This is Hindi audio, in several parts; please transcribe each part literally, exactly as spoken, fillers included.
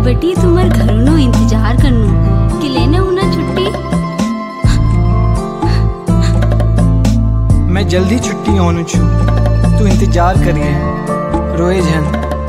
बटी तुमर घरनो इंतजार करनो कि लेने उना छुट्टी। मैं जल्दी छुट्टी होनु छु, तू इंतजार करिए रोए जन।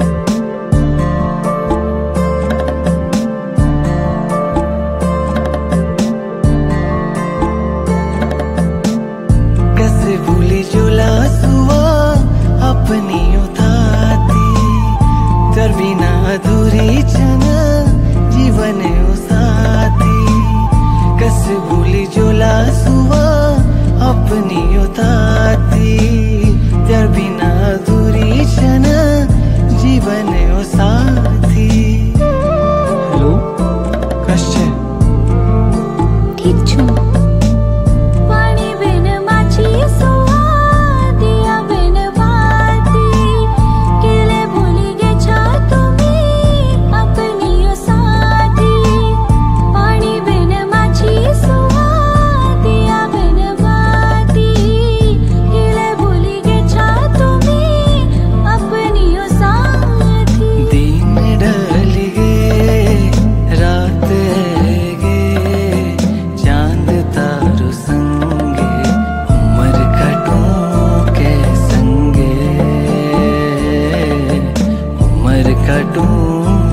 कैसे भूली जुला सुआ अपनी उताती, तर बिना अधूरी छन जीवन उसाती। कैसे भूली जुला सुआ अपनी उताती, तर बिना अधूरी छन जीवन उसाती। हेलो कश छे? ठीक छु। पानी बिन माछी सुआ दिया बिन बाती, केले भूली गे छा तुम्ही अपनी साथी। पानी बिन माछी सुआ दिया बिन बाती, केले भूली गे छा तुम्ही अपनी साथी। दिन ढल गे रात गे, चांद तारू संगे, उमर कटूं के संगे, उमर कटूं